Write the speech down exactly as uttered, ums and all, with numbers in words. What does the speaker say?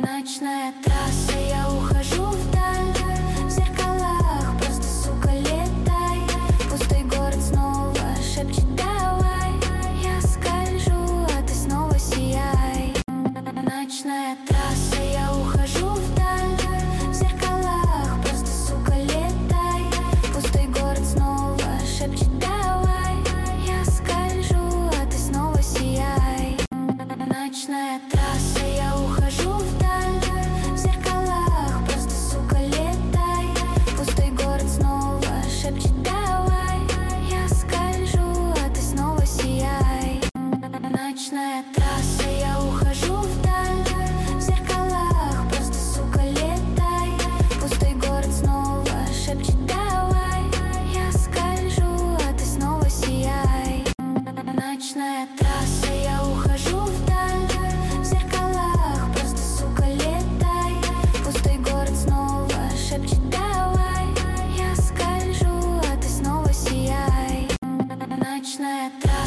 Ночная трасса, я ухожу вдаль. В зеркалах просто, сука, летай. Пустой город снова шепчет давай. Я скольжу, а ты снова сияй. Ночная трасса, я ухожу вдаль. В зеркалах просто, сука, летай. Пустой город снова шепчет давай. Я скольжу, а ты снова сияй. Ночная трасса.